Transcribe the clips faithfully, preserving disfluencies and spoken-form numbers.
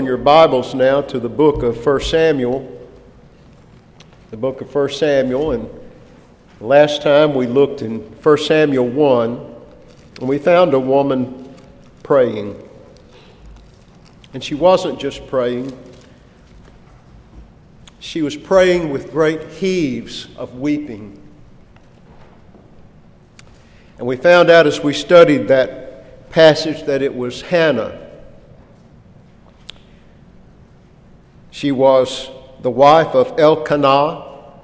your Bibles now to the book of First Samuel. The book of First Samuel. And last time we looked in First Samuel one, and we found a woman praying. And she wasn't just praying. She was praying with great heaves of weeping. And we found out as we studied that passage that it was Hannah. She was the wife of Elkanah.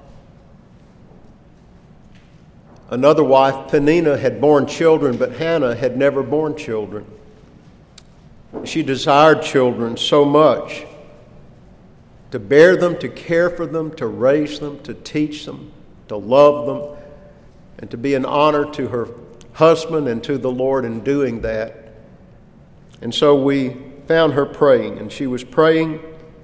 Another wife, Peninnah, had borne children, but Hannah had never borne children. She desired children so much, to bear them, to care for them, to raise them, to teach them, to love them, and to be an honor to her husband and to the Lord in doing that. And so we found her praying, and she was praying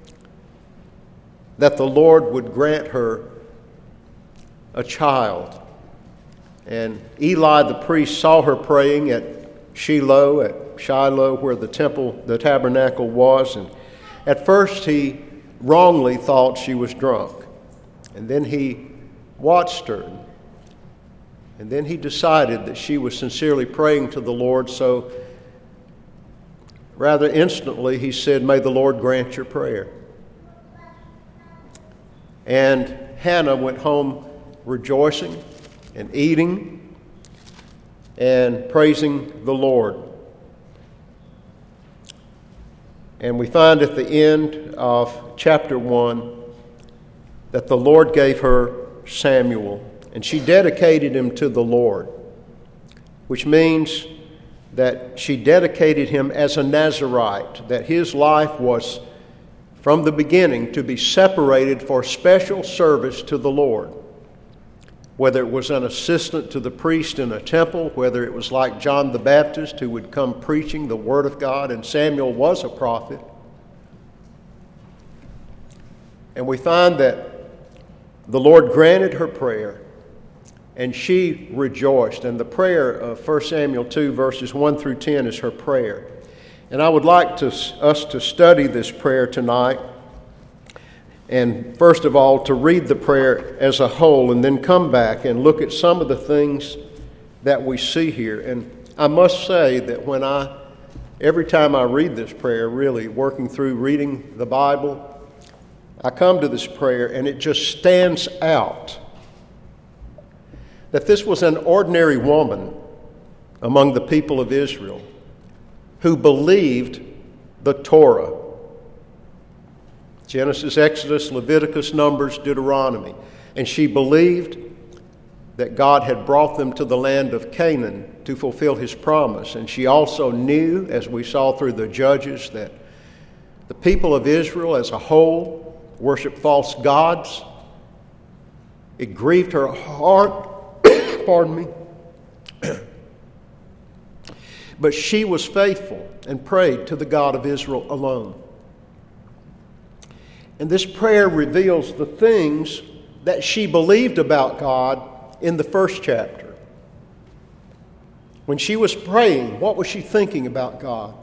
that the Lord would grant her a child. And Eli the priest saw her praying at Shiloh, at Shiloh, where the temple, the tabernacle was. And at first he wrongly thought she was drunk. And then he watched her. And then he decided that she was sincerely praying to the Lord. So rather instantly he said, "May the Lord grant your prayer." And Hannah went home rejoicing and eating and praising the Lord. And we find at the end of chapter one that the Lord gave her Samuel, and she dedicated him to the Lord, which means that she dedicated him as a Nazirite, that his life was from the beginning to be separated for special service to the Lord. Whether it was an assistant to the priest in a temple, whether it was like John the Baptist who would come preaching the Word of God, and Samuel was a prophet. And we find that the Lord granted her prayer, and she rejoiced. And the prayer of First Samuel two, verses one through ten is her prayer. And I would like to, us to study this prayer tonight. And first of all, to read the prayer as a whole and then come back and look at some of the things that we see here. And I must say that when I, every time I read this prayer, really working through reading the Bible, I come to this prayer and it just stands out that this was an ordinary woman among the people of Israel who believed the Torah. Genesis, Exodus, Leviticus, Numbers, Deuteronomy. And she believed that God had brought them to the land of Canaan to fulfill his promise. And she also knew, as we saw through the Judges, that the people of Israel as a whole worshiped false gods. It grieved her heart, pardon me, but she was faithful and prayed to the God of Israel alone. And this prayer reveals the things that she believed about God in the first chapter. When she was praying, what was she thinking about God?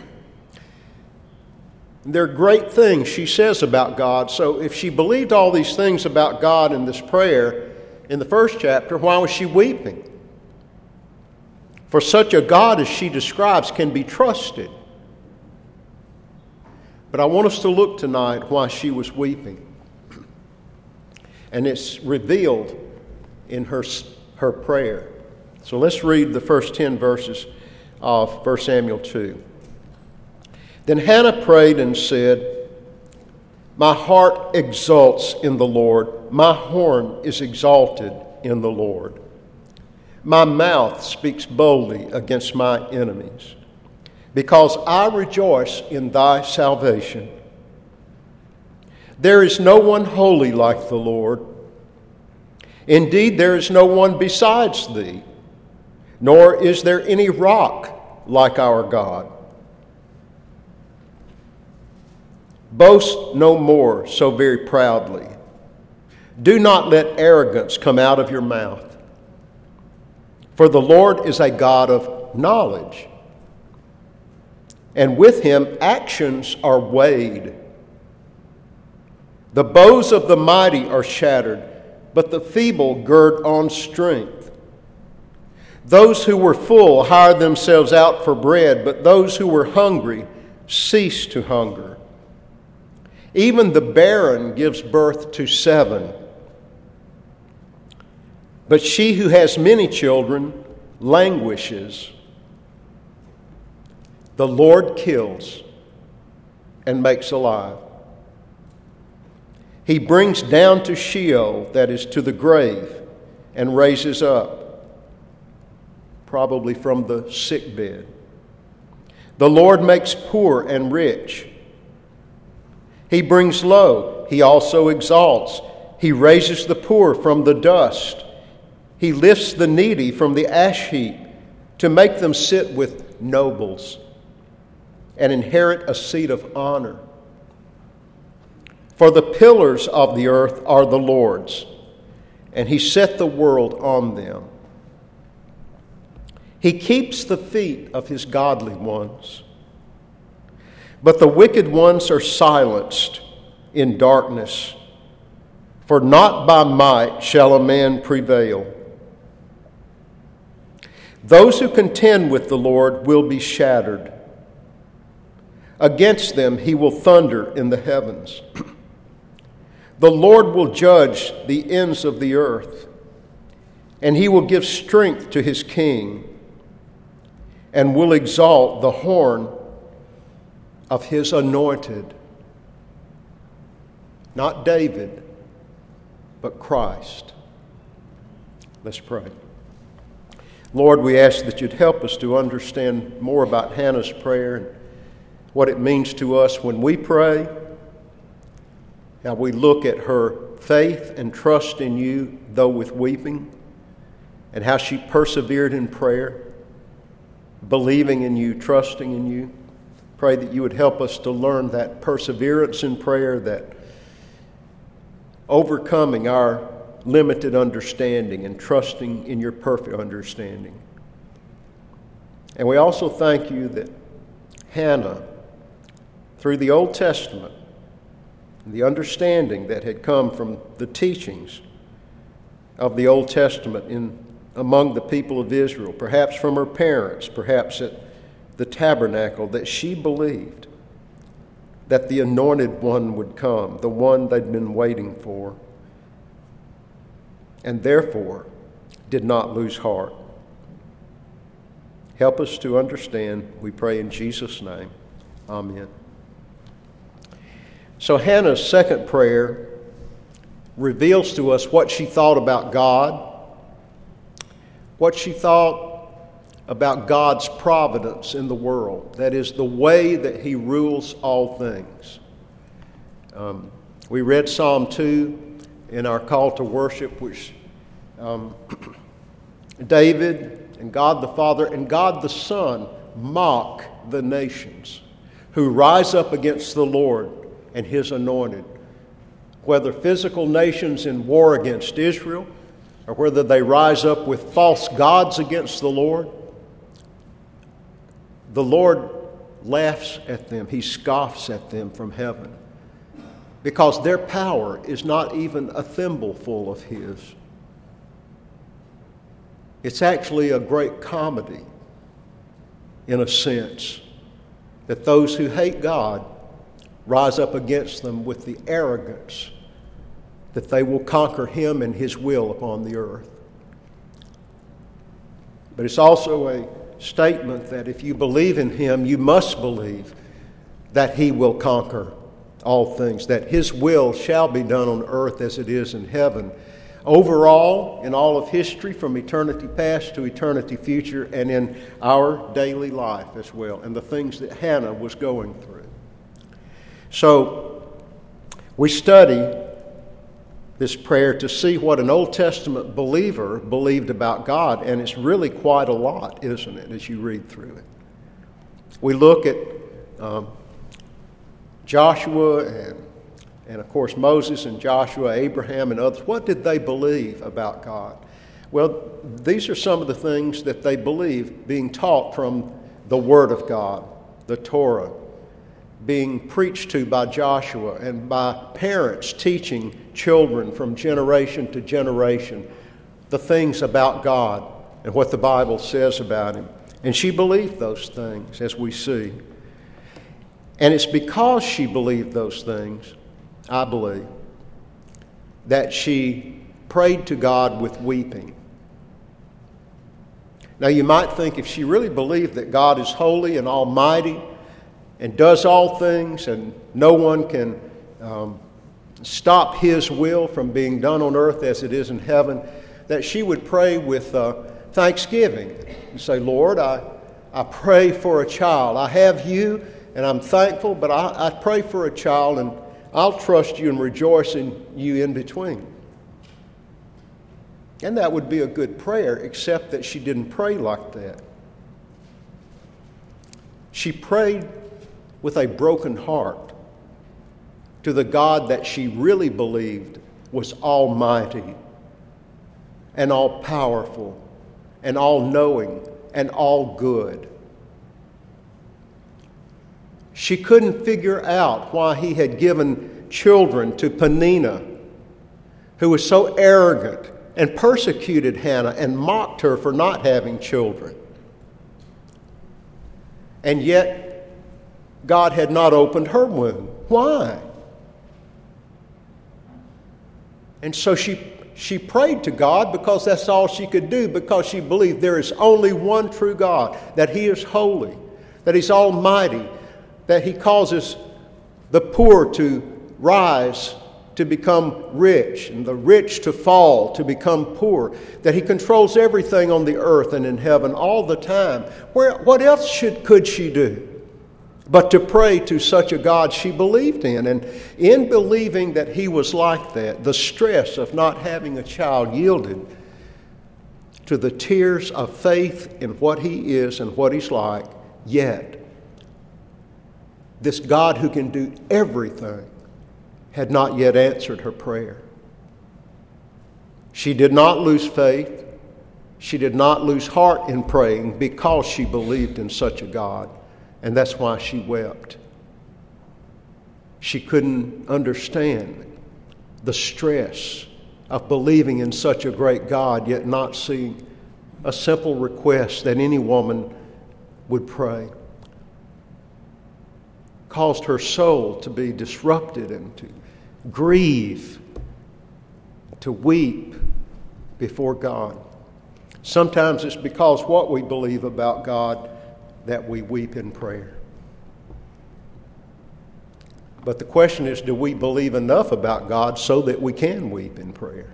There are great things she says about God. So if she believed all these things about God in this prayer in the first chapter, why was she weeping? For such a God as she describes can be trusted. But I want us to look tonight why she was weeping. And it's revealed in her, her prayer. So let's read the first ten verses of First Samuel two. Then Hannah prayed and said, "My heart exults in the Lord. My horn is exalted in the Lord. My mouth speaks boldly against my enemies, because I rejoice in thy salvation. There is no one holy like the Lord. Indeed, there is no one besides thee, nor is there any rock like our God. Boast no more so very proudly. Do not let arrogance come out of your mouth. For the Lord is a God of knowledge, and with him actions are weighed. The bows of the mighty are shattered, but the feeble gird on strength. Those who were full hired themselves out for bread, but those who were hungry cease to hunger. Even the barren gives birth to seven, but she who has many children languishes. The Lord kills and makes alive. He brings down to Sheol, that is, to the grave, and raises up, probably from the sick bed. The Lord makes poor and rich. He brings low, he also exalts. He raises the poor from the dust. He lifts the needy from the ash heap to make them sit with nobles and inherit a seat of honor. For the pillars of the earth are the Lord's, and he set the world on them. He keeps the feet of his godly ones, but the wicked ones are silenced in darkness. For not by might shall a man prevail. Those who contend with the Lord will be shattered. Against them he will thunder in the heavens. The Lord will judge the ends of the earth, and he will give strength to his king, and will exalt the horn of his anointed. Not David, but Christ. Let's pray. Lord, we ask that you'd help us to understand more about Hannah's prayer and what it means to us when we pray, how we look at her faith and trust in you, though with weeping, and how she persevered in prayer, believing in you, trusting in you. Pray that you would help us to learn that perseverance in prayer, that overcoming our limited understanding and trusting in your perfect understanding. And we also thank you that Hannah, through the Old Testament, the understanding that had come from the teachings of the Old Testament in among the people of Israel, perhaps from her parents, perhaps at the tabernacle, that she believed that the anointed one would come, the one they'd been waiting for, and therefore did not lose heart. Help us to understand, we pray in Jesus' name. Amen. So Hannah's second prayer reveals to us what she thought about God, what she thought about God's providence in the world, that is, the way that he rules all things. Um, we read Psalm two in our call to worship, which um, David and God the Father and God the Son mock the nations who rise up against the Lord and his anointed, whether physical nations in war against Israel or whether they rise up with false gods against the Lord. The Lord laughs at them. He scoffs at them from heaven because their power is not even a thimbleful of his. It's actually a great comedy, in a sense, that those who hate God rise up against them with the arrogance that they will conquer him and his will upon the earth. But it's also a statement that if you believe in him, you must believe that he will conquer all things, that his will shall be done on earth as it is in heaven. Overall, in all of history, from eternity past to eternity future, and in our daily life as well, and the things that Hannah was going through. So, we study this prayer to see what an Old Testament believer believed about God, and it's really quite a lot, isn't it, as you read through it. We look at um, Joshua and, and, of course, Moses and Joshua, Abraham and others. What did they believe about God? Well, these are some of the things that they believed being taught from the Word of God. the Torah, being preached to by Joshua, and by parents teaching children from generation to generation the things about God and what the Bible says about Him. And she believed those things, as we see. And it's because she believed those things, I believe, that she prayed to God with weeping. Now you might think if she really believed that God is holy and almighty and does all things and no one can um, stop His will from being done on earth as it is in heaven, that she would pray with uh, thanksgiving and say, Lord, I, I pray for a child. I have you and I'm thankful, but I, I pray for a child and I'll trust you and rejoice in you in between. And that would be a good prayer, except that she didn't pray like that. She prayed with a broken heart to the God that she really believed was almighty and all-powerful and all-knowing and all good. She couldn't figure out why He had given children to Peninnah, who was so arrogant and persecuted Hannah and mocked her for not having children. And yet, God had not opened her womb. Why? And so she, she prayed to God because that's all she could do, because she believed there is only one true God, that He is holy, that He's almighty, that He causes the poor to rise to become rich, and the rich to fall, to become poor, that He controls everything on the earth and in heaven all the time. Where, what else should, could she do but to pray to such a God she believed in? And in believing that He was like that, the stress of not having a child yielded to the tears of faith in what He is and what He's like. Yet, this God who can do everything had not yet answered her prayer. She did not lose faith. She did not lose heart in praying because she believed in such a God. And that's why she wept. She couldn't understand the stress of believing in such a great God, yet not seeing a simple request that any woman would pray. Caused her soul to be disrupted and to grieve, to weep before God. Sometimes it's because what we believe about God that we weep in prayer. But the question is, do we believe enough about God so that we can weep in prayer?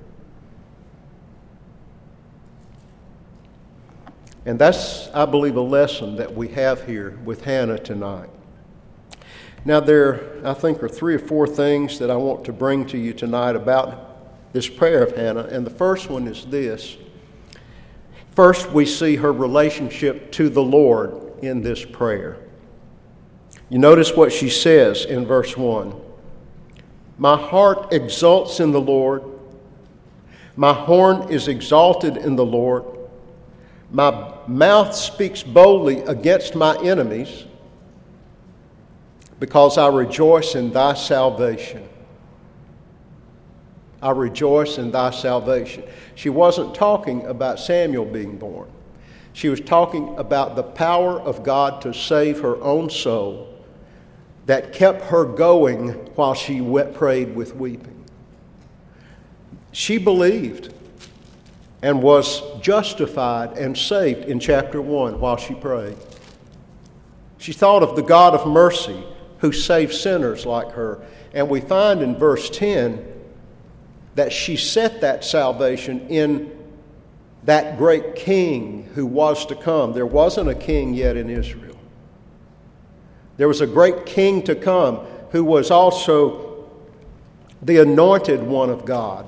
And that's, I believe, a lesson that we have here with Hannah tonight. Now, there, I think, are three or four things that I want to bring to you tonight about this prayer of Hannah. And the first one is this. First, we see her relationship to the Lord in this prayer. You notice what she says in verse one. My heart exults in the Lord. My horn is exalted in the Lord. My mouth speaks boldly against my enemies, because I rejoice in thy salvation. I rejoice in thy salvation. She wasn't talking about Samuel being born. She was talking about the power of God to save her own soul that kept her going while she wept, prayed with weeping. She believed and was justified and saved in chapter one while she prayed. She thought of the God of mercy who saved sinners like her. And we find in verse ten that she set that salvation in that great king who was to come. There wasn't a king yet in Israel. There was a great king to come who was also the anointed one of God.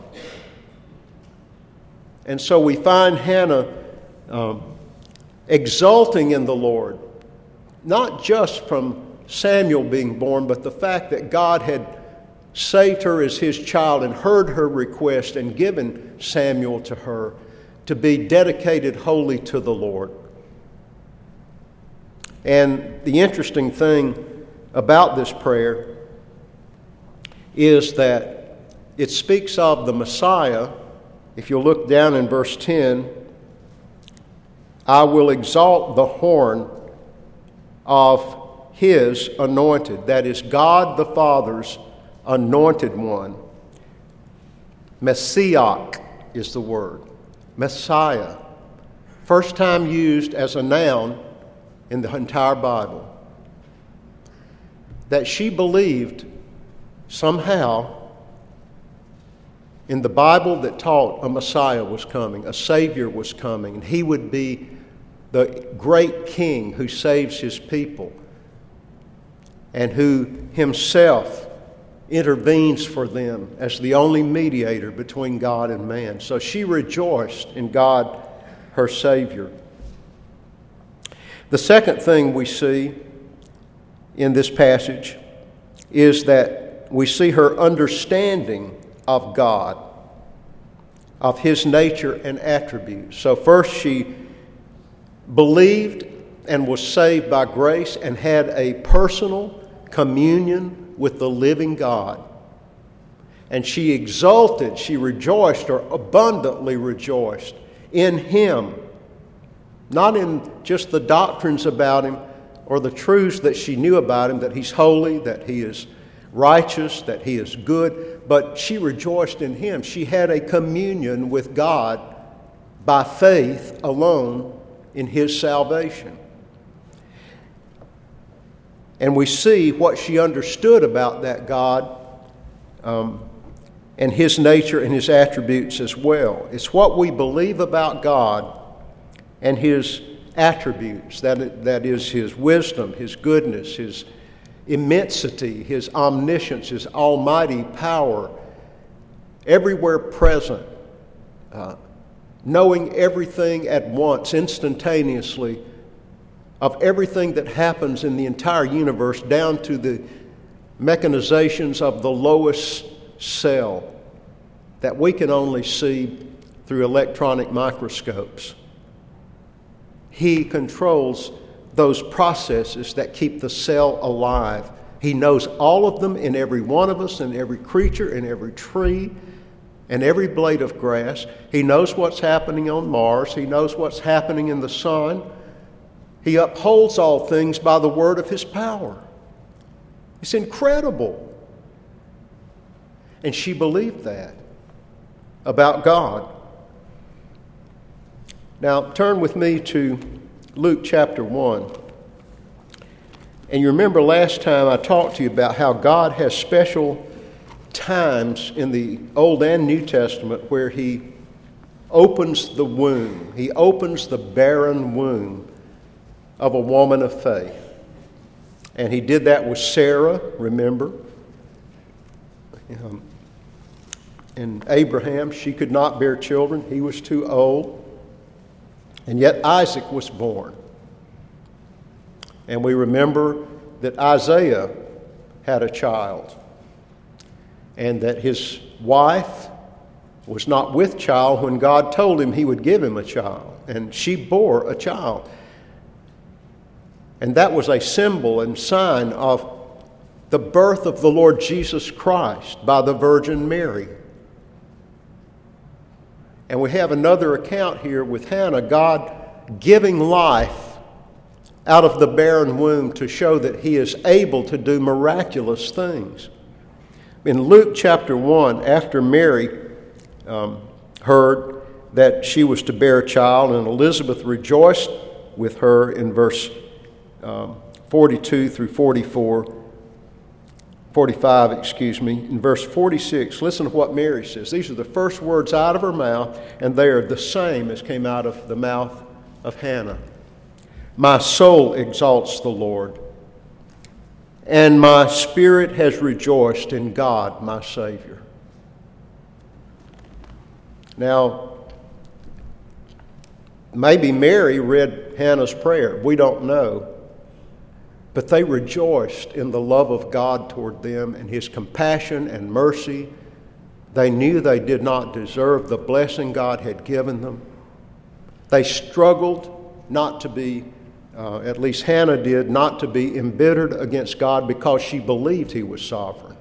And so we find Hannah um, exulting in the Lord, not just from Samuel being born, but the fact that God had saved her as His child and heard her request and given Samuel to her to be dedicated wholly to the Lord. And the interesting thing about this prayer is that it speaks of the Messiah. If you look down in verse ten, I will exalt the horn of his anointed, that is God the Father's anointed one. Messiah is the word. Messiah. First time used as a noun in the entire Bible. That she believed somehow in the Bible that taught a Messiah was coming, a Savior was coming, and he would be the great King who saves his people and who himself intervenes for them as the only mediator between God and man. So she rejoiced in God, her Savior. The second thing we see in this passage is that we see her understanding of God, of his nature and attributes. So first she believed and was saved by grace and had a personal communion with the living God. And she exulted, she rejoiced, or abundantly rejoiced in him. Not in just the doctrines about him or the truths that she knew about him, that he's holy, that he is righteous, that he is good, but she rejoiced in him. She had a communion with God by faith alone in his salvation. And we see what she understood about that God um, and his nature and his attributes as well. It's what we believe about God and his attributes, that, that is his wisdom, his goodness, his immensity, his omniscience, his almighty power, everywhere present, uh, knowing everything at once, instantaneously, of everything that happens in the entire universe, down to the mechanizations of the lowest cell that we can only see through electronic microscopes. He controls those processes that keep the cell alive. He knows all of them in every one of us, in every creature, in every tree, and every blade of grass. He knows what's happening on Mars. He knows what's happening in the sun. He upholds all things by the word of his power. It's incredible. And she believed that about God. Now, turn with me to Luke chapter one. And you remember last time I talked to you about how God has special times in the Old and New Testament where he opens the womb. He opens the barren womb of a woman of faith. And he did that with Sarah, remember? Um, and Abraham, she could not bear children. He was too old. And yet Isaac was born. And we remember that Isaiah had a child. And that his wife was not with child when God told him he would give him a child. And she bore a child. And that was a symbol and sign of the birth of the Lord Jesus Christ by the Virgin Mary. And we have another account here with Hannah, God giving life out of the barren womb to show that he is able to do miraculous things. In Luke chapter one, after Mary um, heard that she was to bear a child, and Elizabeth rejoiced with her in verse um, forty-two through forty-four, forty-five, excuse me, in verse forty-six, listen to what Mary says. These are the first words out of her mouth, and they are the same as came out of the mouth of Hannah. My soul exalts the Lord, and my spirit has rejoiced in God, my Savior. Now, maybe Mary read Hannah's prayer. We don't know. But they rejoiced in the love of God toward them and his compassion and mercy. They knew they did not deserve the blessing God had given them. They struggled not to be uh, at least Hannah did, not to be embittered against God because she believed He was sovereign.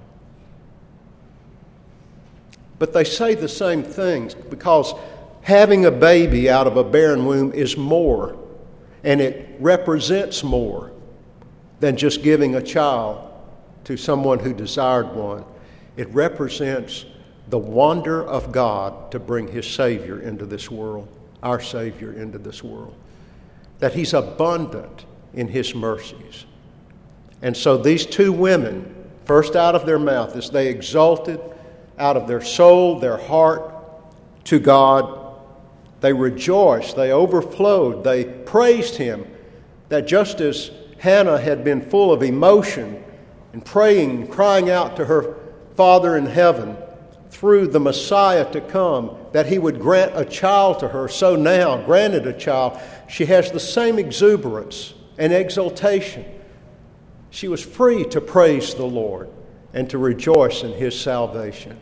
But they say the same things because having a baby out of a barren womb is more, and it represents more than just giving a child to someone who desired one. It represents the wonder of God to bring His Savior into this world, our Savior into this world, that He's abundant in His mercies. And so these two women, first out of their mouth, as they exalted out of their soul, their heart to God, they rejoiced, they overflowed, they praised Him, that just as Hannah had been full of emotion and praying and crying out to her Father in heaven through the Messiah to come, that He would grant a child to her, so now, granted a child, she has the same exuberance and exultation. She was free to praise the Lord and to rejoice in His salvation.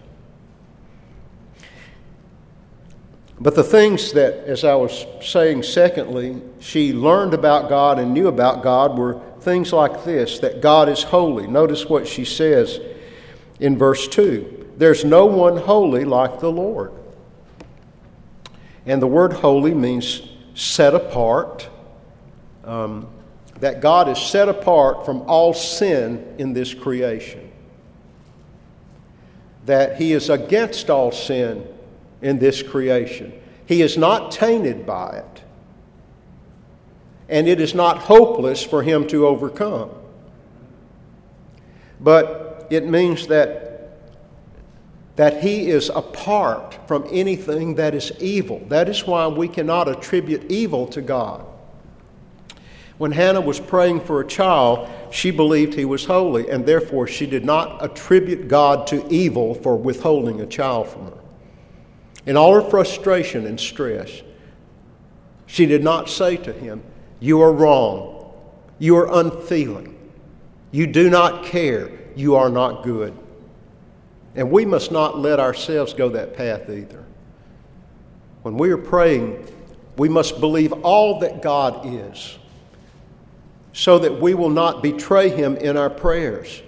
But the things that, as I was saying, secondly, she learned about God and knew about God were things like this, that God is holy. Notice what she says in verse two. There's no one holy like the Lord. And the word holy means set apart. Um, that God is set apart from all sin in this creation. That He is against all sin in this creation. He is not tainted by it. And it is not hopeless for Him to overcome. But it means that, that He is apart from anything that is evil. That is why we cannot attribute evil to God. When Hannah was praying for a child, she believed He was holy, and therefore she did not attribute God to evil for withholding a child from her. In all her frustration and stress, she did not say to Him, "You are wrong. You are unfeeling. You do not care. You are not good." And we must not let ourselves go that path either. When we are praying, we must believe all that God is, so that we will not betray Him in our prayers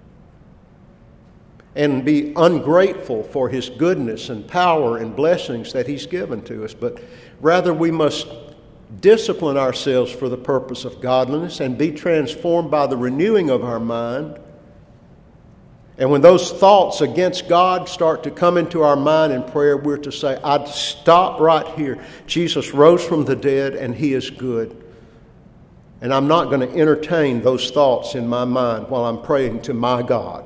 and be ungrateful for His goodness and power and blessings that He's given to us. But rather we must discipline ourselves for the purpose of godliness and be transformed by the renewing of our mind. And when those thoughts against God start to come into our mind in prayer, we're to say, "I'd stop right here. Jesus rose from the dead and He is good. And I'm not going to entertain those thoughts in my mind while I'm praying to my God."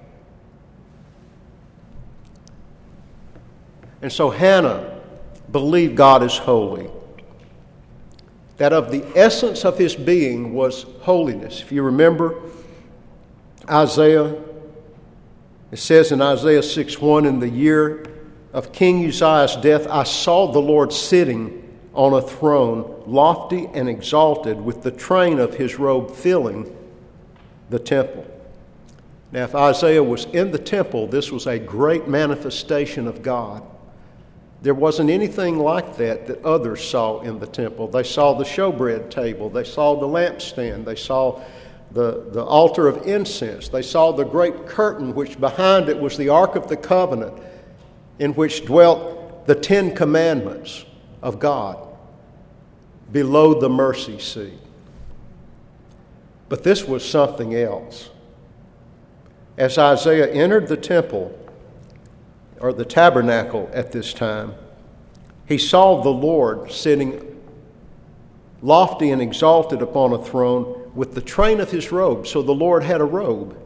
And so Hannah believed God is holy. That of the essence of His being was holiness. If you remember Isaiah, it says in Isaiah six one, "In the year of King Uzziah's death, I saw the Lord sitting on a throne, lofty and exalted, with the train of His robe filling the temple." Now, if Isaiah was in the temple, this was a great manifestation of God. There wasn't anything like that that others saw in the temple. They saw the showbread table. They saw the lampstand. They saw the, the altar of incense. They saw the great curtain, which behind it was the Ark of the Covenant, in which dwelt the Ten Commandments of God below the mercy seat. But this was something else. As Isaiah entered the temple, or the tabernacle at this time, he saw the Lord sitting lofty and exalted upon a throne with the train of His robe. So the Lord had a robe.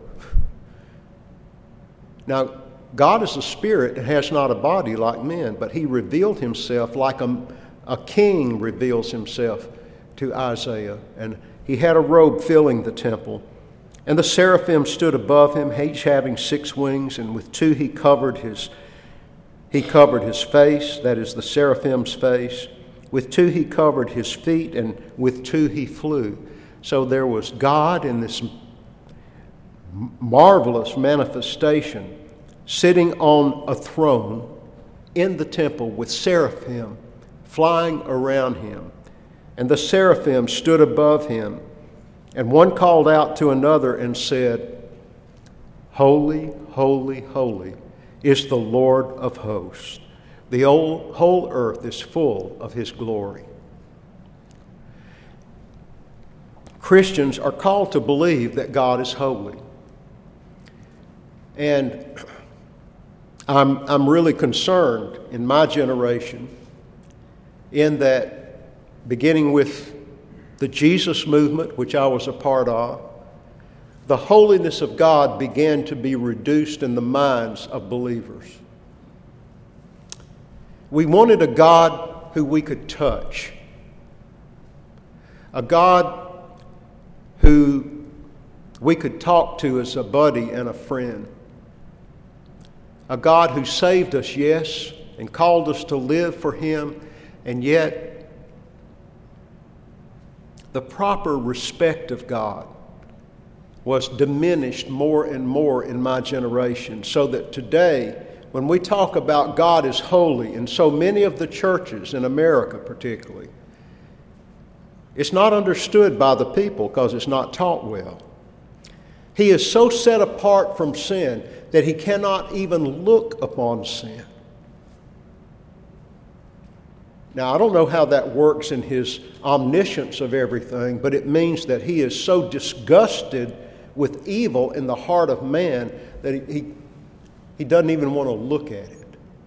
Now, God is a spirit and has not a body like men, but He revealed Himself like a, a king reveals himself to Isaiah. And He had a robe filling the temple. And the seraphim stood above Him, each having six wings, and with two He covered his He covered his face, that is the seraphim's face. With two He covered His feet, and with two He flew. So there was God in this marvelous manifestation, sitting on a throne in the temple with seraphim flying around Him. and the seraphim stood above him. And one called out to another and said, Holy, holy, holy is the Lord of hosts. The whole, whole earth is full of his glory. Christians are called to believe that God is holy. And I'm, I'm really concerned in my generation in that, beginning with the Jesus movement, which I was a part of, the holiness of God began to be reduced in the minds of believers. We wanted a God who we could touch, a God who we could talk to as a buddy and a friend, a God who saved us, yes, and called us to live for him, and yet the proper respect of God was diminished more and more in my generation, so that today, when we talk about God as holy, in so many of the churches in America particularly, it's not understood by the people because it's not taught well. He is so set apart from sin that he cannot even look upon sin. Now, I don't know how that works in his omniscience of everything, but it means that he is so disgusted with evil in the heart of man that he, he, he doesn't even want to look at it.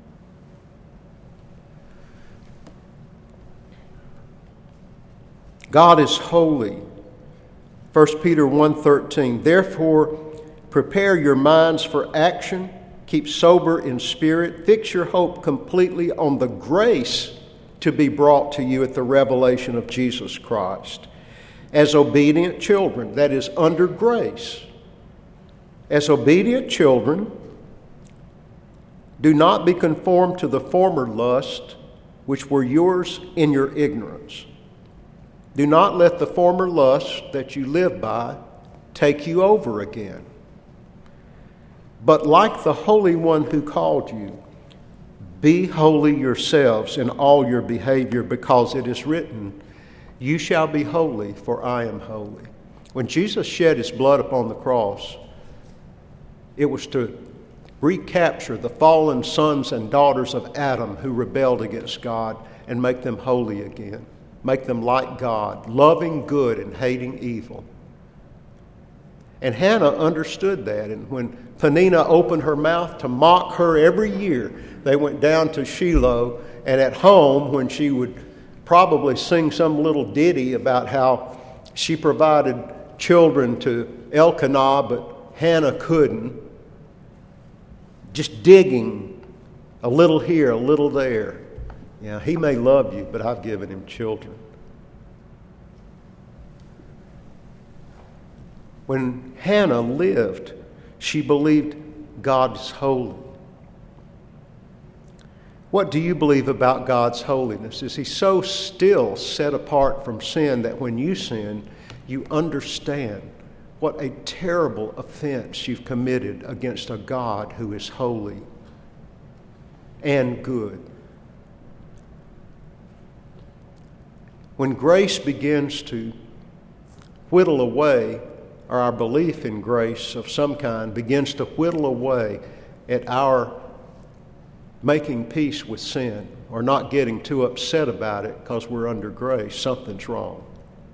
God is holy. First Peter one thirteen, therefore prepare your minds for action, keep sober in spirit, fix your hope completely on the grace to be brought to you at the revelation of Jesus Christ. As obedient children, that is under grace. As obedient children, do not be conformed to the former lust which were yours in your ignorance. Do not let the former lust that you live by take you over again. But like the Holy One who called you, be holy yourselves in all your behavior, because it is written, you shall be holy, for I am holy. When Jesus shed his blood upon the cross, it was to recapture the fallen sons and daughters of Adam who rebelled against God and make them holy again. Make them like God, loving good and hating evil. And Hannah understood that. And when Peninnah opened her mouth to mock her every year, they went down to Shiloh, and at home, when she would probably sing some little ditty about how she provided children to Elkanah, but Hannah couldn't, just digging a little here, a little there. Yeah, he may love you, but I've given him children. When Hannah lived, she believed God's holy. What do you believe about God's holiness? Is he so still set apart from sin that when you sin, you understand what a terrible offense you've committed against a God who is holy and good? When grace begins to whittle away, or our belief in grace of some kind begins to whittle away at our making peace with sin, or not getting too upset about it because we're under grace, something's wrong.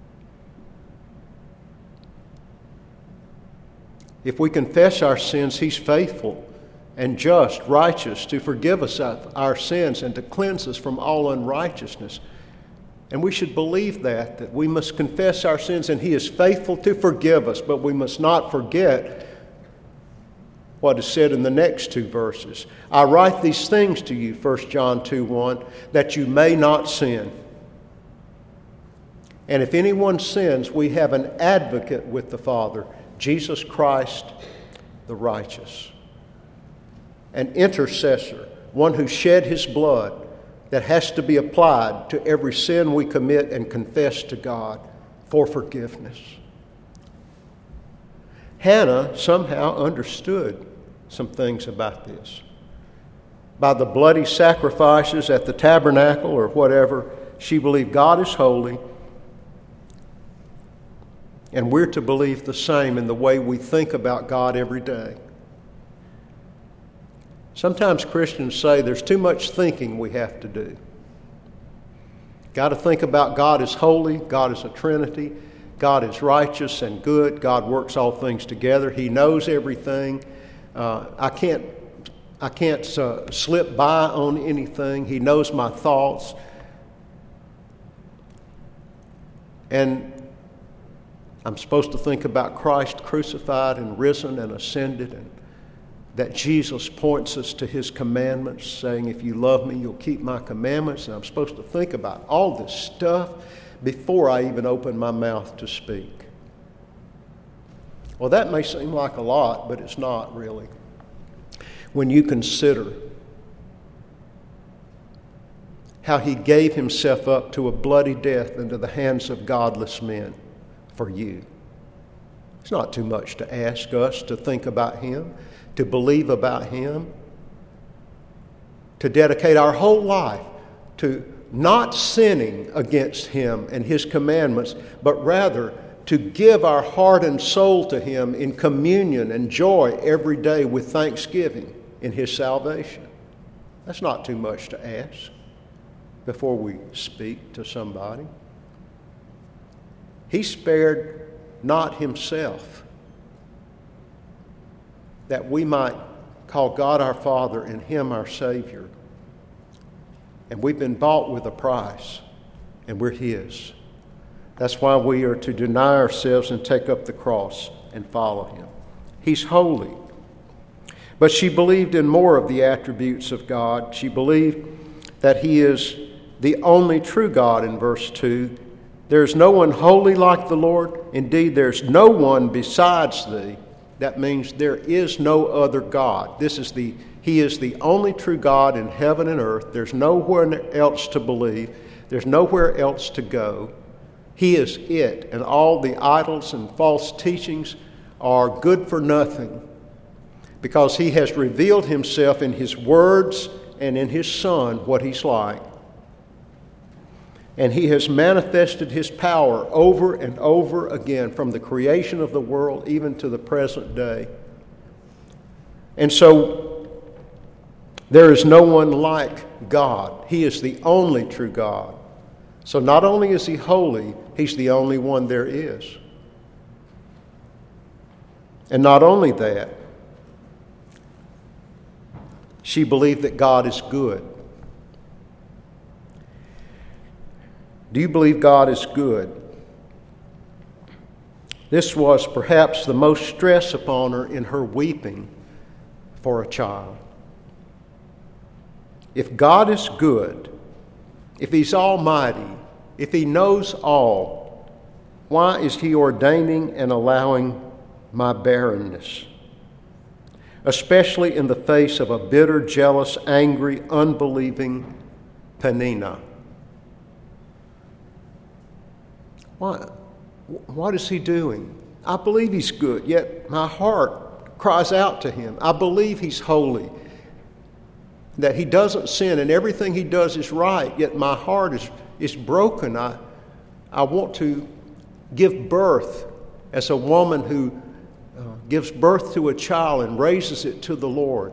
If we confess our sins, he's faithful and just, righteous, to forgive us our sins and to cleanse us from all unrighteousness. And we should believe that, that we must confess our sins and he is faithful to forgive us, but we must not forget what is said in the next two verses. I write these things to you, First John two one, that you may not sin. And if anyone sins, we have an advocate with the Father, Jesus Christ the righteous. An intercessor, one who shed his blood, that has to be applied to every sin we commit and confess to God for forgiveness. Hannah somehow understood some things about this. By the bloody sacrifices at the tabernacle or whatever, she believed God is holy And we're to believe the same in the way we think about God every day. Sometimes Christians say there's too much thinking we have to do. Got to think about God is holy, God is a Trinity, God is righteous and good, God works all things together, He knows everything. Uh, I can't, I can't uh, slip by on anything. He knows my thoughts. And I'm supposed to think about Christ crucified and risen and ascended, and that Jesus points us to His commandments, saying, if you love me, you'll keep my commandments. And I'm supposed to think about all this stuff before I even open my mouth to speak. Well, that may seem like a lot, but it's not really. When you consider how He gave Himself up to a bloody death into the hands of godless men for you. It's not too much to ask us to think about Him, to believe about Him, to dedicate our whole life to not sinning against Him and His commandments, but rather to give our heart and soul to Him in communion and joy every day with thanksgiving in His salvation. That's not too much to ask before we speak to somebody. He spared not Himself, that we might call God our Father and Him our Savior. And we've been bought with a price, and we're His. That's why we are to deny ourselves and take up the cross and follow Him. He's holy. But she believed in more of the attributes of God. She believed that He is the only true God in verse two. There is no one holy like the Lord. Indeed, there's no one besides Thee. That means there is no other God. This is the He is the only true God in heaven and earth. There's nowhere else to believe. There's nowhere else to go. He is it, and all the idols and false teachings are good for nothing, because He has revealed Himself in His words and in His Son what He's like. And He has manifested His power over and over again from the creation of the world even to the present day. And so there is no one like God. He is the only true God. So not only is He holy, He's the only one there is. And not only that, she believed that God is good. Do you believe God is good? This was perhaps the most stress upon her in her weeping for a child. If God is good, if He's almighty, if He knows all, why is He ordaining and allowing my barrenness? Especially in the face of a bitter, jealous, angry, unbelieving Peninnah. Why, what is He doing? I believe He's good, yet my heart cries out to Him. I believe He's holy, that He doesn't sin and everything He does is right, yet my heart is, is broken. I, I want to give birth as a woman who uh, gives birth to a child and raises it to the Lord.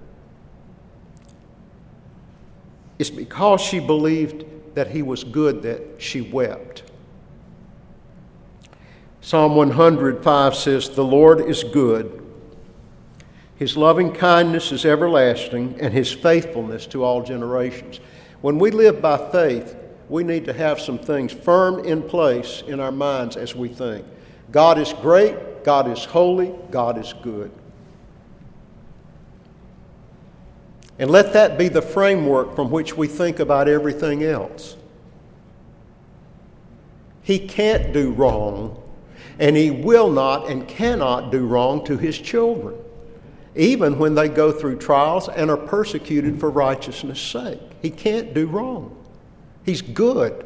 It's because she believed that He was good that she wept. Psalm one hundred five says, "The Lord is good. His loving kindness is everlasting, and His faithfulness to all generations." When we live by faith, we need to have some things firm in place in our minds as we think. God is great, God is holy, God is good. And let that be the framework from which we think about everything else. He can't do wrong, and He will not and cannot do wrong to His children, even when they go through trials and are persecuted for righteousness' sake. He can't do wrong. He's good.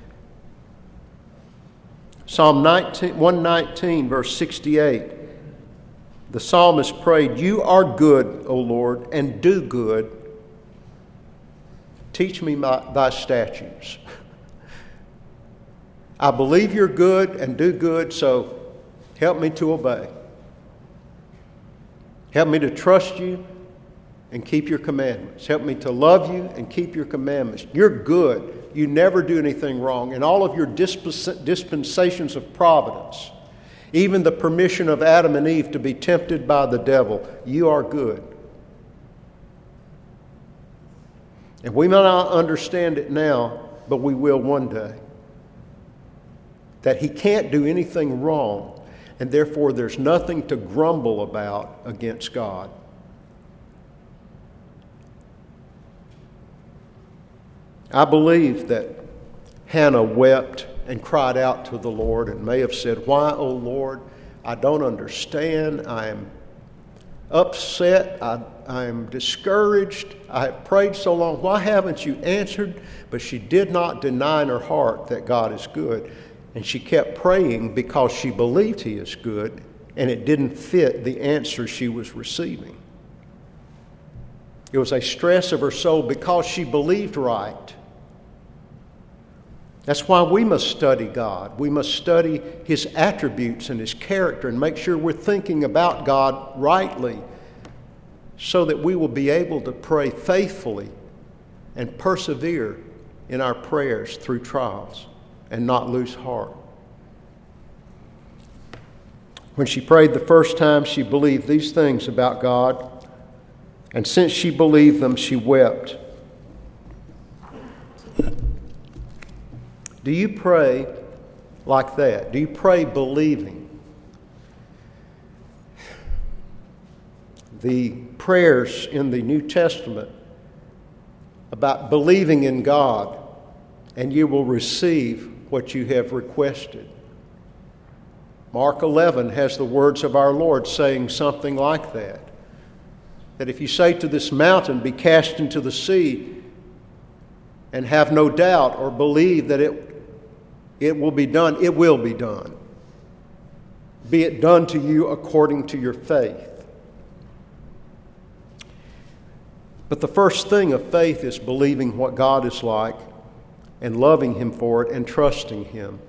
Psalm one nineteen, verse sixty-eight, the psalmist prayed, "You are good, O Lord, and do good. Teach me my, thy statutes." I believe you're good and do good, so help me to obey. Help me to trust you and keep your commandments. Help me to love you and keep your commandments. You're good. You never do anything wrong. In all of your dispens- dispensations of providence, even the permission of Adam and Eve to be tempted by the devil, you are good. And we may not understand it now, but we will one day. That he can't do anything wrong, and therefore there's nothing to grumble about against God. I believe that Hannah wept and cried out to the Lord and may have said, "Why, O Lord, I don't understand. I am upset. I, I am discouraged. I have prayed so long. Why haven't you answered?" But she did not deny in her heart that God is good. And she kept praying because she believed he is good, and it didn't fit the answer she was receiving. It was a stress of her soul because she believed right. That's why we must study God. We must study his attributes and his character and make sure we're thinking about God rightly so that we will be able to pray faithfully and persevere in our prayers through trials and not lose heart. When she prayed the first time, she believed these things about God, and since she believed them, she wept. Do you pray like that? Do you pray believing? The prayers in the New Testament about believing in God, and you will receive what you have requested. Mark eleven has the words of our Lord saying something like that. That if you say to this mountain, "Be cast into the sea," and have no doubt or believe that it It will be done. It will be done. Be it done to you according to your faith. But the first thing of faith is believing what God is like and loving him for it and trusting him.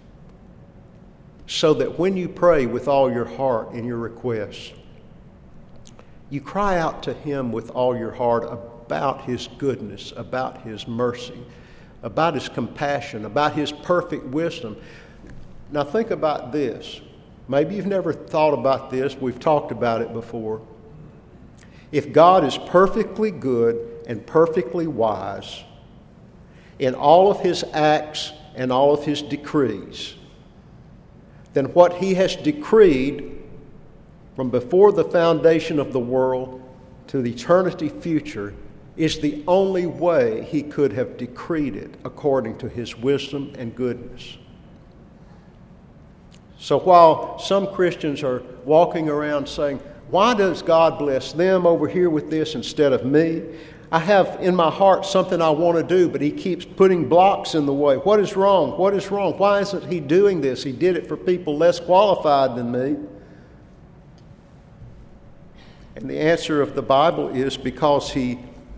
So that when you pray with all your heart in your requests, you cry out to him with all your heart about his goodness, about his mercy, about his compassion, about his perfect wisdom. Now think about this. Maybe you've never thought about this. We've talked about it before. If God is perfectly good and perfectly wise in all of his acts and all of his decrees, then what he has decreed from before the foundation of the world to the eternity future is the only way he could have decreed it according to his wisdom and goodness. So while some Christians are walking around saying, "Why does God bless them over here with this instead of me? I have in my heart something I want to do, but he keeps putting blocks in the way. What is wrong? What is wrong? Why isn't he doing this? He did it for people less qualified than me." And the answer of the Bible is because he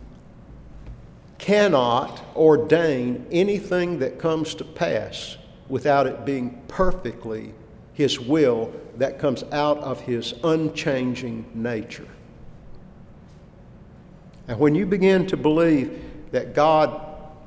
cannot ordain anything that comes to pass without it being perfectly his will that comes out of his unchanging nature. And when you begin to believe that God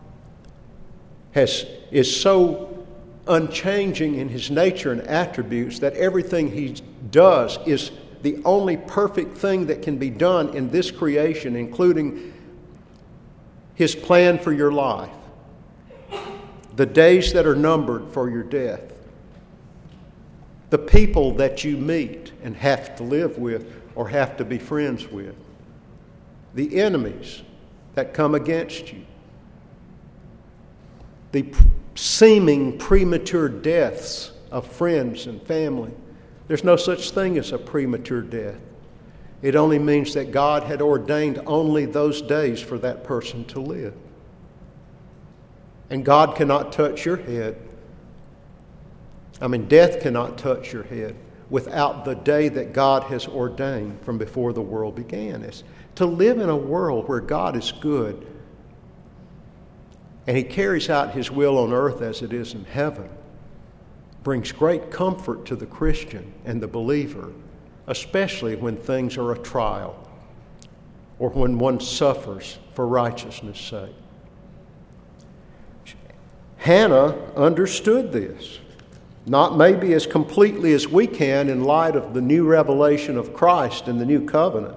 has is so unchanging in his nature and attributes that everything he does is the only perfect thing that can be done in this creation, including his plan for your life, the days that are numbered for your death, the people that you meet and have to live with or have to be friends with, the enemies that come against you, the seeming premature deaths of friends and family. There's no such thing as a premature death. It only means that God had ordained only those days for that person to live. And God cannot touch your head. I mean, death cannot touch your head without the day that God has ordained from before the world began. It's to live in a world where God is good and he carries out his will on earth as it is in heaven. brings great comfort to the Christian and the believer, especially when things are a trial or when one suffers for righteousness' sake. Hannah understood this, not maybe as completely as we can in light of the new revelation of Christ and the new covenant,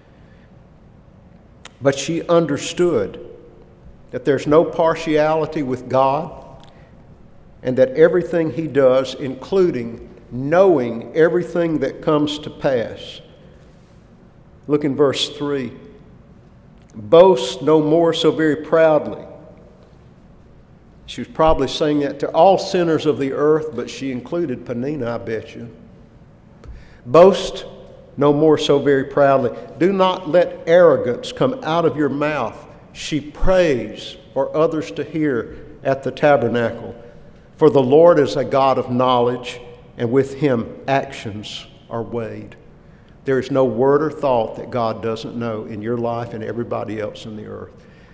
but she understood that there's no partiality with God and that everything He does, including knowing everything that comes to pass. Look in verse three. Boast no more so very proudly. She was probably saying that to all sinners of the earth, but she included Peninnah, I bet you. Boast no more so very proudly. Do not let arrogance come out of your mouth. She prays for others to hear at the tabernacle. For the Lord is a God of knowledge, and with Him actions are weighed. There is no word or thought that God doesn't know in your life and everybody else in the earth.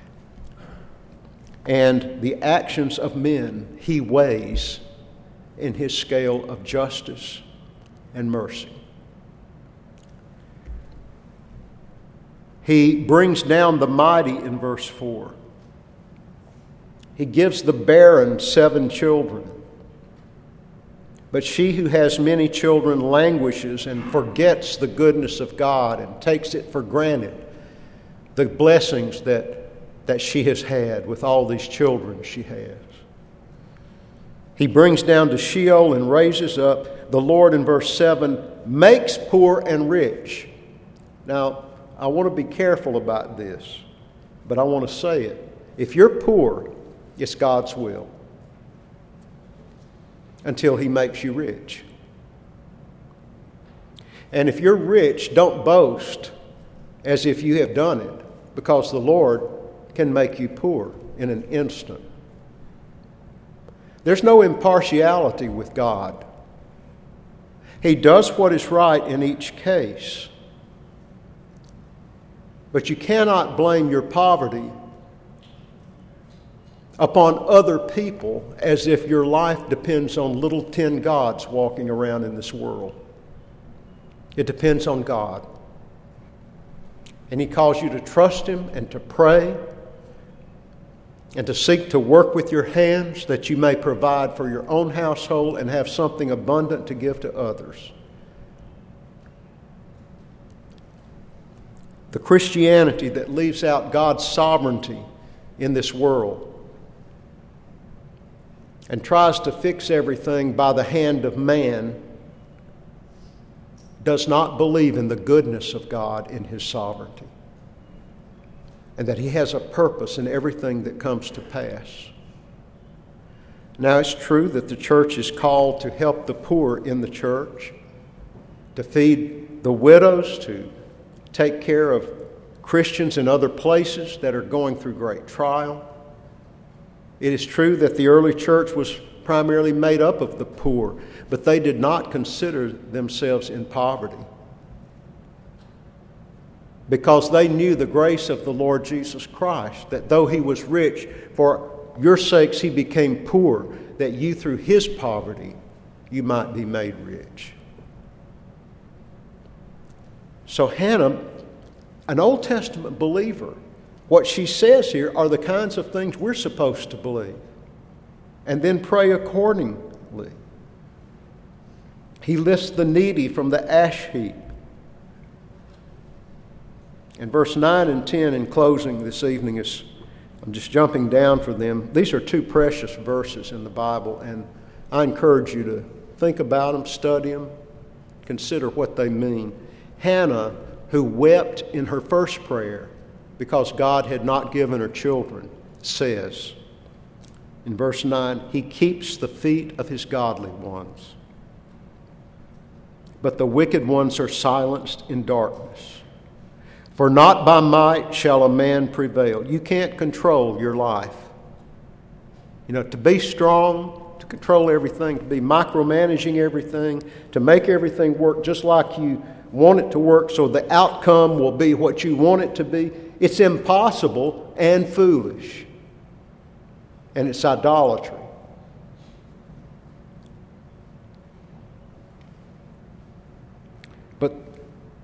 And the actions of men He weighs in His scale of justice and mercy. He brings down the mighty in verse four. He gives the barren seven children. But she who has many children languishes and forgets the goodness of God and takes it for granted, the blessings that, that she has had with all these children she has. He brings down to Sheol and raises up. The Lord, in verse seven, makes poor and rich. Now, I want to be careful about this, but I want to say it. If you're poor, it's God's will until He makes you rich. And if you're rich, don't boast as if you have done it, because the Lord can make you poor in an instant. There's no impartiality with God. He does what is right in each case. But you cannot blame your poverty upon other people as if your life depends on little tin gods walking around in this world. It depends on God. And He calls you to trust Him and to pray and to seek to work with your hands that you may provide for your own household and have something abundant to give to others. The Christianity that leaves out God's sovereignty in this world and tries to fix everything by the hand of man does not believe in the goodness of God in His sovereignty and that He has a purpose in everything that comes to pass. Now, it's true that the church is called to help the poor in the church, to feed the widows, to take care of Christians in other places that are going through great trial. It is true that the early church was primarily made up of the poor, but they did not consider themselves in poverty because they knew the grace of the Lord Jesus Christ, that though He was rich, for your sakes He became poor, that you through His poverty you might be made rich. So Hannah, an Old Testament believer, what she says here are the kinds of things we're supposed to believe and then pray accordingly. He lifts the needy from the ash heap. In verse nine and ten, in closing this evening, is I'm just jumping down for them. These are two precious verses in the Bible, and I encourage you to think about them, study them, consider what they mean. Hannah, who wept in her first prayer because God had not given her children, says in verse nine, He keeps the feet of His godly ones, but the wicked ones are silenced in darkness. For not by might shall a man prevail. You can't control your life. You know, to be strong, to control everything, to be micromanaging everything, to make everything work just like you want it to work so the outcome will be what you want it to be, it's impossible and foolish. And it's idolatry.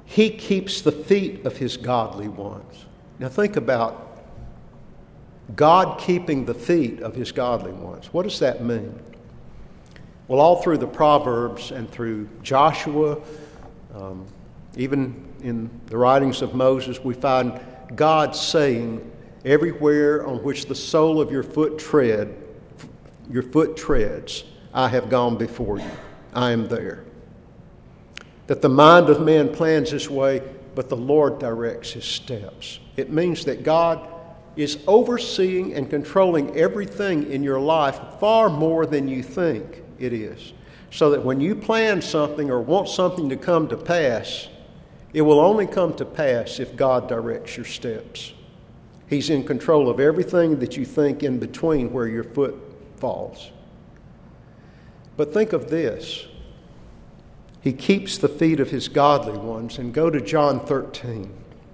He keeps the feet of his godly ones. Now think about God keeping the feet of his godly ones. What does that mean? Well, all through the Proverbs and through Joshua, um, even in the writings of Moses, we find God saying, everywhere on which the sole of your foot tread, your foot treads, I have gone before you. I am there. That the mind of man plans his way, but the Lord directs his steps. It means that God is overseeing and controlling everything in your life far more than you think it is. So that when you plan something or want something to come to pass, it will only come to pass if God directs your steps. He's in control of everything that you think in between where your foot falls. But think of this. He keeps the feet of his godly ones. And go to John thirteen.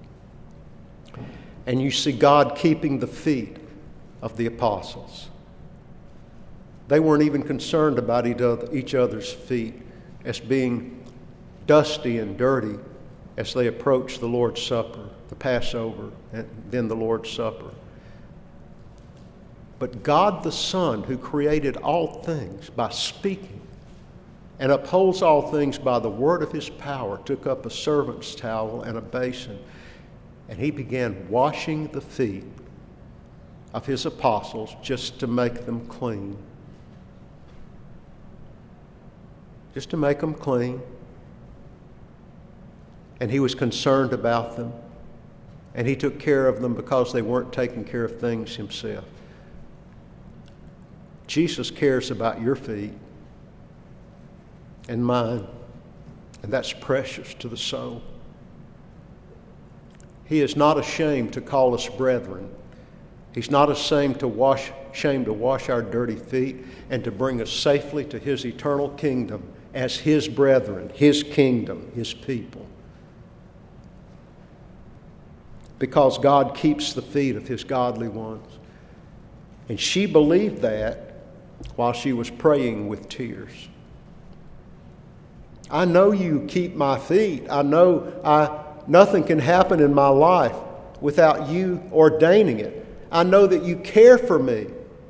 And you see God keeping the feet of the apostles. They weren't even concerned about each other's feet as being dusty and dirty as they approached the Lord's Supper, the Passover, and then the Lord's Supper. But God the Son, who created all things by speaking and upholds all things by the word of his power, took up a servant's towel and a basin, and he began washing the feet of his apostles just to make them clean. Just to make them clean. And he was concerned about them. And he took care of them because they weren't taking care of things himself. Jesus cares about your feet and mine. And that's precious to the soul. He is not ashamed to call us brethren. He's not ashamed to wash, ashamed to wash our dirty feet and to bring us safely to his eternal kingdom as his brethren, his kingdom, his people. Because God keeps the feet of his godly ones. And she believed that while she was praying with tears. I know you keep my feet. I know I nothing can happen in my life without you ordaining it. I know that you care for me.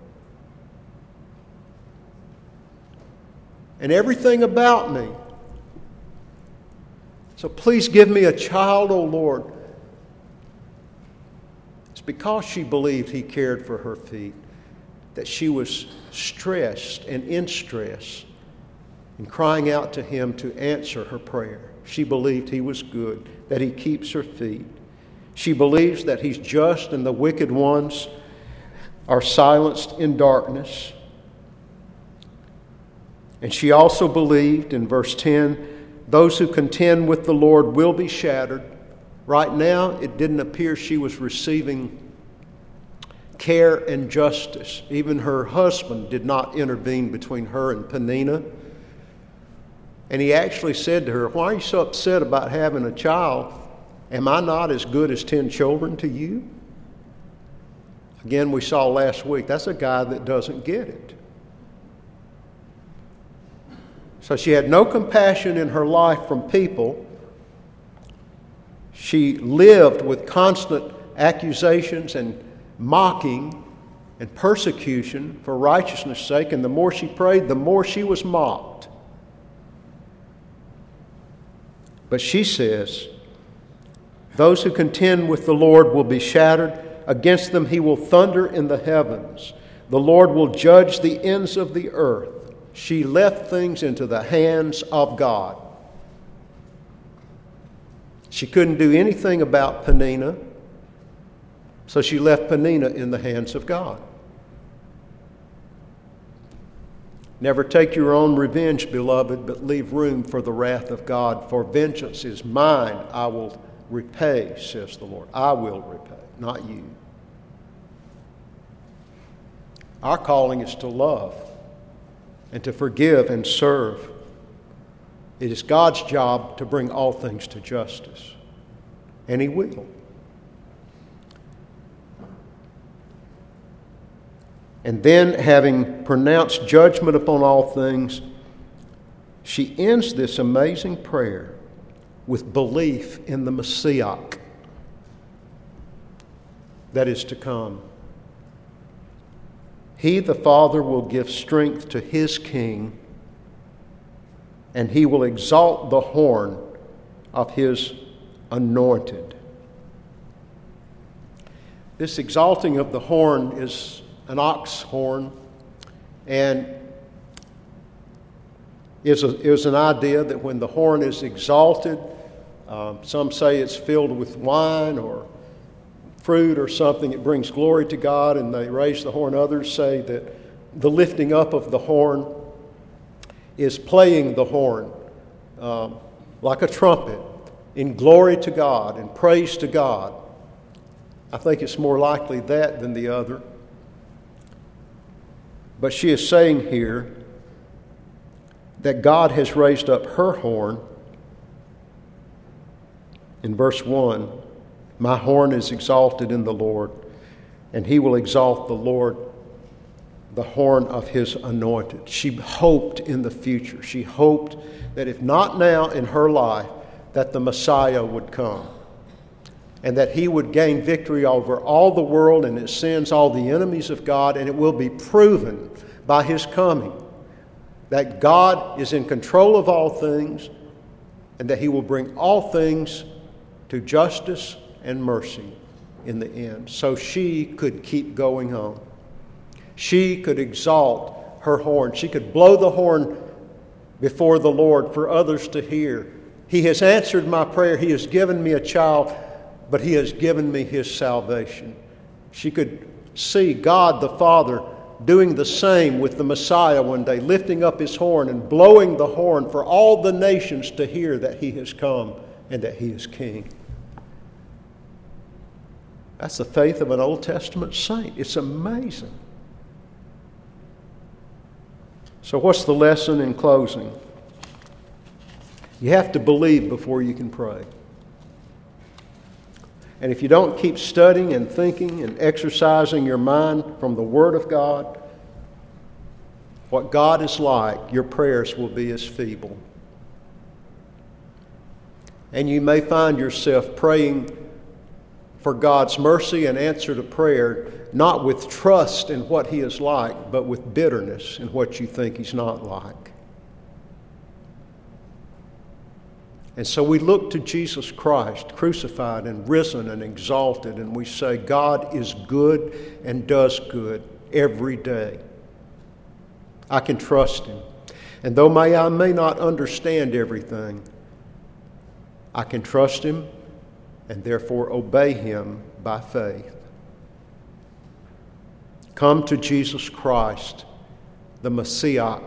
And everything about me. So please give me a child, O Lord. It's because she believed he cared for her feet that she was stressed and in stress and crying out to him to answer her prayer. She believed he was good, that he keeps her feet. She believes that he's just and the wicked ones are silenced in darkness. And she also believed, in verse ten, those who contend with the Lord will be shattered. Right now, it didn't appear she was receiving care and justice. Even her husband did not intervene between her and Peninnah. And he actually said to her, why are you so upset about having a child? Am I not as good as ten children to you? Again, we saw last week, that's a guy that doesn't get it. So she had no compassion in her life from people. She lived with constant accusations and mocking and persecution for righteousness' sake. And the more she prayed, the more she was mocked. But she says, those who contend with the Lord will be shattered. Against them he will thunder in the heavens. The Lord will judge the ends of the earth. She left things into the hands of God. She couldn't do anything about Peninnah, so she left Peninnah in the hands of God. Never take your own revenge, beloved, but leave room for the wrath of God. For vengeance is mine, I will repay, says the Lord. I will repay, not you. Our calling is to love and to forgive and serve. It is God's job to bring all things to justice, and He will. And then, having pronounced judgment upon all things, she ends this amazing prayer with belief in the Messiah that is to come. He, the Father, will give strength to his king, and he will exalt the horn of his anointed. This exalting of the horn is an ox horn, and is, a, is an idea that when the horn is exalted, um, some say it's filled with wine or fruit or something, it brings glory to God, and they raise the horn. Others say that the lifting up of the horn is playing the horn um, like a trumpet in glory to God and praise to God. I think it's more likely that than the other. But she is saying here that God has raised up her horn. In verse one, my horn is exalted in the Lord, and he will exalt the Lord, the horn of his anointed. She hoped in the future. She hoped that if not now in her life, that the Messiah would come, and that he would gain victory over all the world and its sins, all the enemies of God, and it will be proven by his coming that God is in control of all things, and that he will bring all things to justice and mercy in the end. So she could keep going on. She could exalt her horn. She could blow the horn before the Lord for others to hear. He has answered my prayer. He has given me a child, but he has given me his salvation. She could see God the Father doing the same with the Messiah one day, lifting up his horn and blowing the horn for all the nations to hear that he has come and that he is king. That's the faith of an Old Testament saint. It's amazing. So what's the lesson in closing? You have to believe before you can pray. And if you don't keep studying and thinking and exercising your mind from the Word of God, what God is like, your prayers will be as feeble. And you may find yourself praying for God's mercy and answer to prayer, not with trust in what he is like, but with bitterness in what you think he's not like. And so we look to Jesus Christ, crucified and risen and exalted, and we say, God is good and does good every day. I can trust him. And though may I may not understand everything, I can trust him and therefore obey him by faith. Come to Jesus Christ, the Messiah,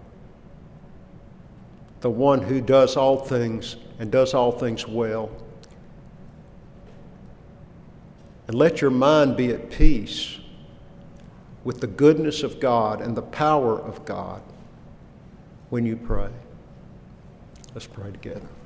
the one who does all things and does all things well. And let your mind be at peace with the goodness of God and the power of God when you pray. Let's pray together.